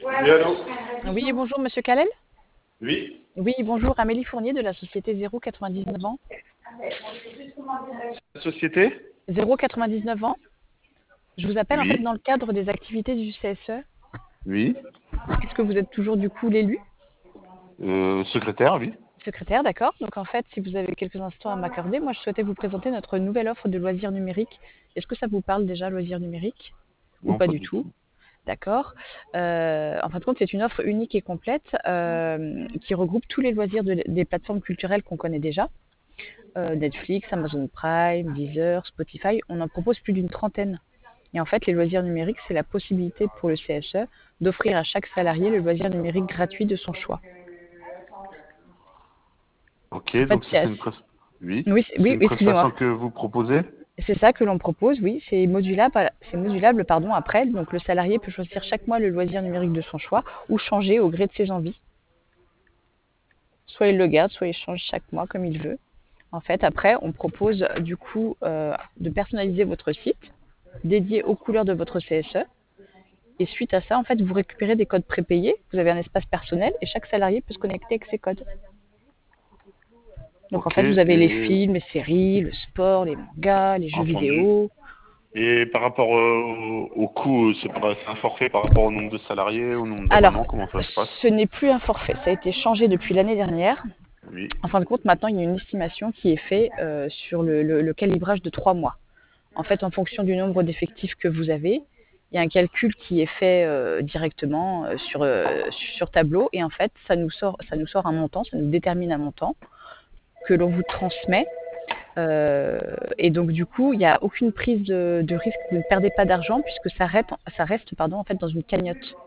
Oui, allô? Oui, bonjour Monsieur Calel. Oui, Oui, bonjour Amélie Fournier de la société 099 ans. la société? 099 ans. Je vous appelle en fait Oui, dans le cadre des activités du CSE. oui. Est-ce que vous êtes toujours du coup l'élu? Secrétaire, oui. Secrétaire, d'accord. Donc en fait, si vous avez quelques instants à m'accorder, moi je souhaitais vous présenter notre nouvelle offre de loisirs numériques. Est-ce que ça vous parle déjà, loisirs numériques? Ou Non, pas pas du du tout? tout. D'accord. En fin de compte, c'est une offre unique et complète qui regroupe tous les loisirs des plateformes culturelles qu'on connaît déjà. Netflix, Amazon Prime, Deezer, Spotify. On en propose plus d'une trentaine. Et en fait, les loisirs numériques, c'est la possibilité pour le CSE d'offrir à chaque salarié le loisir numérique gratuit de son choix. Ok, En fait, donc ça c'est une Oui, Oui, c'est oui, une excusez-moi. prestation que vous proposez. C'est ça que l'on propose, oui. C'est modulable, pardon, après. Donc, le salarié peut choisir chaque mois le loisir numérique de son choix ou changer au gré de ses envies. Soit il le garde, soit il change chaque mois comme il veut. En fait, après, on propose du coup de personnaliser votre site dédié aux couleurs de votre CSE. Et suite à ça, en fait, vous récupérez des codes prépayés, vous avez un espace personnel et chaque salarié peut se connecter avec ses codes. Donc en Ok, fait, vous avez les films, les séries, le sport, les mangas, les jeux entendu. vidéo. Et par rapport au coût, c'est un forfait par rapport au nombre de salariés, au nombre Alors, d'abonnements, comment ça se passe? ce n'est plus un forfait, ça a été changé depuis l'année dernière. Oui, En fin de compte, maintenant, il y a une estimation qui est faite sur le calibrage de 3 mois. En fait, en fonction du nombre d'effectifs que vous avez, il y a un calcul qui est fait directement sur tableau et en fait, ça nous sort un montant, ça nous détermine un montant que l'on vous transmet. Et donc, du coup, il n'y a aucune prise de risque. Vous ne perdez pas d'argent puisque ça reste pardon, en fait, dans une cagnotte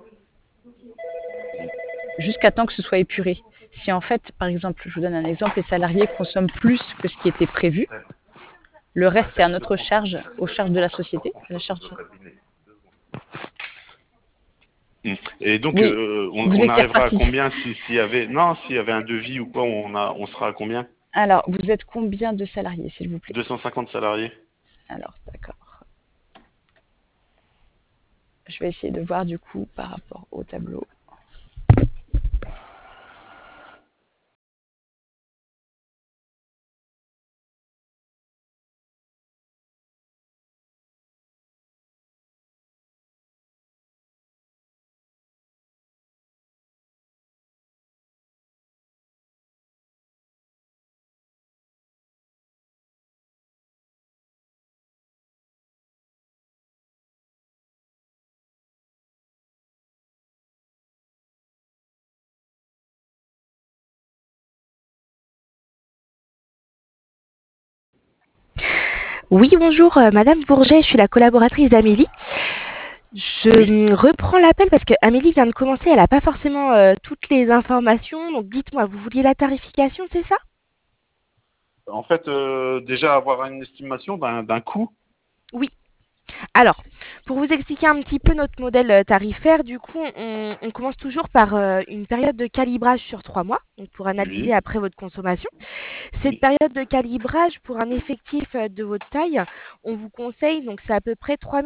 jusqu'à temps que ce soit épuré. Si en fait, par exemple, je vous donne un exemple, les salariés consomment plus que ce qui était prévu, le reste c'est à notre charge, aux charges de la société. La charge... Mm. Et donc, Oui, vous on étiez arrivera à reparti. combien s'il y avait, non, s'il y avait un devis ou quoi, on sera à combien? Alors, vous êtes combien de salariés, s'il vous plaît? 250 salariés. Alors, d'accord. Je vais essayer de voir du coup par rapport au tableau. Oui, bonjour, Madame Bourget, je suis la collaboratrice d'Amélie. Oui. Je reprends l'appel parce que Amélie vient de commencer, elle n'a pas forcément toutes les informations. Donc dites-moi, vous vouliez la tarification, c'est ça? En fait, déjà avoir une estimation d'un coût. Oui. Alors, pour vous expliquer un petit peu notre modèle tarifaire, du coup, on commence toujours par une période de calibrage sur 3 mois, donc pour analyser Oui, après votre consommation. Cette oui, période de calibrage, pour un effectif de votre taille, on vous conseille, donc c'est à peu près 3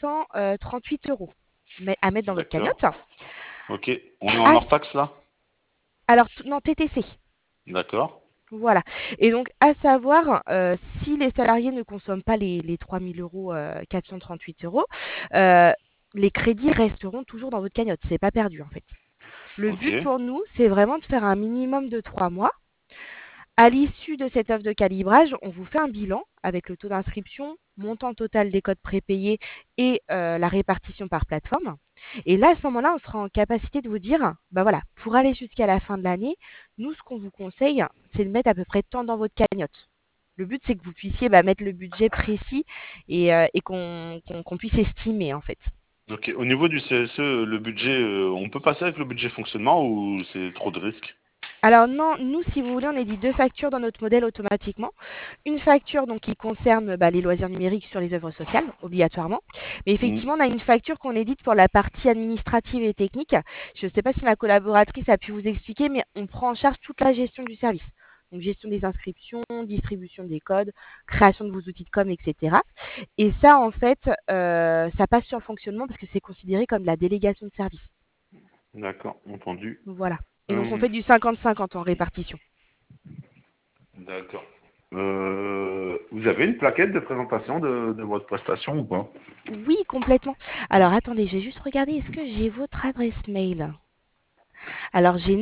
438 euros à mettre dans votre d'accord. cagnotte. Ok. On est en À hors taxe là? Alors, non, TTC. D'accord. Voilà. Et donc, à savoir, si les salariés ne consomment pas les 3 000 euros, 438 euros, euh, les crédits resteront toujours dans votre cagnotte. C'est pas perdu, en fait. Le Ok. but pour nous, c'est vraiment de faire un minimum de 3 mois. À l'issue de cette offre de calibrage, on vous fait un bilan avec le taux d'inscription, montant total des codes prépayés et la répartition par plateforme. Et là, à ce moment-là, on sera en capacité de vous dire, bah voilà, pour aller jusqu'à la fin de l'année, nous, ce qu'on vous conseille, c'est de mettre à peu près tant dans votre cagnotte. Le but, c'est que vous puissiez mettre le budget précis et qu'on puisse estimer, en fait. Ok. Au niveau du CSE, le budget, on peut passer avec le budget fonctionnement ou c'est trop de risques? Alors non, nous, si vous voulez, on édite deux factures dans notre modèle automatiquement. Une facture donc qui concerne les loisirs numériques sur les œuvres sociales, obligatoirement. Mais Hmm. effectivement, on a une facture qu'on édite pour la partie administrative et technique. Je ne sais pas si ma collaboratrice a pu vous expliquer, mais on prend en charge toute la gestion du service. Donc gestion des inscriptions, distribution des codes, création de vos outils de com, etc. Et ça, en fait, ça passe sur le fonctionnement parce que c'est considéré comme la délégation de service. D'accord, entendu. Voilà. Et donc on Euh, fait du 50-50 en répartition. d'accord. Vous avez une plaquette de présentation de votre prestation ou pas? Oui, complètement. Alors attendez, je vais juste regarder, est-ce que j'ai votre adresse mail? Alors j'ai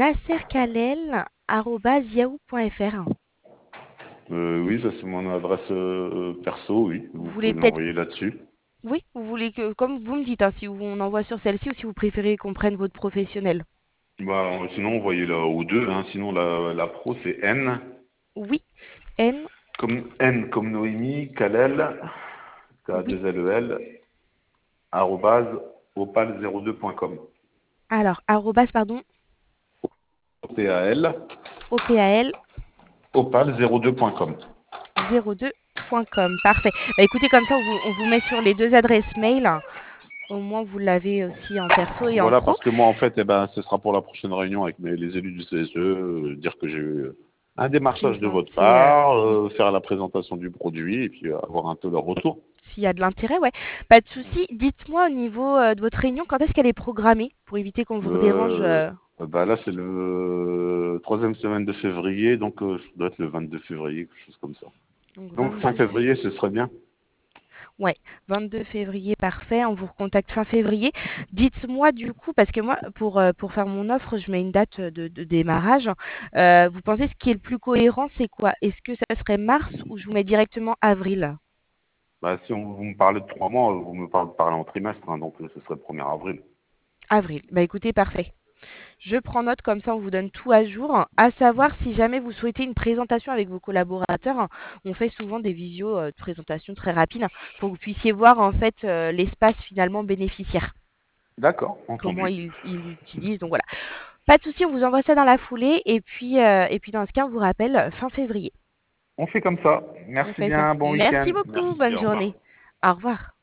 nasserkalel@yahoo.fr. Oui, ça c'est mon adresse perso, oui. Vous Vous voulez pouvez peut-être... l'envoyer là-dessus. Oui, vous voulez que... Comme vous me dites, hein, si on envoie sur celle-ci ou si vous préférez qu'on prenne votre professionnel. Bah, sinon, envoyez-la aux deux. Hein. Sinon, la pro, c'est N, Oui, N, N comme Noémie, Kalel, oui. K2LEL, arrobase, opal02.com. Alors, arrobas, pardon, OPAL, OPAL opal02.com. 02.com. Parfait. Bah, écoutez, comme ça, on vous met sur les deux adresses mail. Au moins, vous l'avez aussi en perso et en Voilà, pro. parce que moi, en fait, eh ben, ce sera pour la prochaine réunion avec les élus du CSE, dire que j'ai eu un démarchage de votre Présenter, part, oui, faire la présentation du produit et puis avoir un peu leur retour. s'il y a de l'intérêt, ouais. Pas de souci. Dites-moi au niveau de votre réunion, quand est-ce qu'elle est programmée pour éviter qu'on vous dérange. Euh, Bah là, c'est le troisième semaine de février, donc ça doit être le 22 février, quelque chose comme ça. Donc Donc fin 22, février, ce serait bien. ouais, 22 février, parfait. On vous recontacte fin février. Dites-moi du coup, parce que moi, pour faire mon offre, je mets une date de démarrage. Vous pensez ce qui est le plus cohérent, c'est quoi? Est-ce que ça serait mars ou je vous mets directement avril? Bah, si vous me parlez de 3 mois, vous me parlez en trimestre, hein, donc ce serait le 1er avril. Avril. Bah écoutez, parfait. Je prends note, comme ça on vous donne tout à jour. À savoir, si jamais vous souhaitez une présentation avec vos collaborateurs, on fait souvent des visios de présentation très rapides pour que vous puissiez voir en fait l'espace finalement bénéficiaire, D'accord, comment entendu. ils l'utilisent. Donc voilà. Pas de souci, on vous envoie ça dans la foulée et puis dans ce cas, on vous rappelle fin février. On fait comme ça. On Merci fait ça. bien, bon Merci week-end. beaucoup, Merci, bonne au revoir. journée. Au revoir.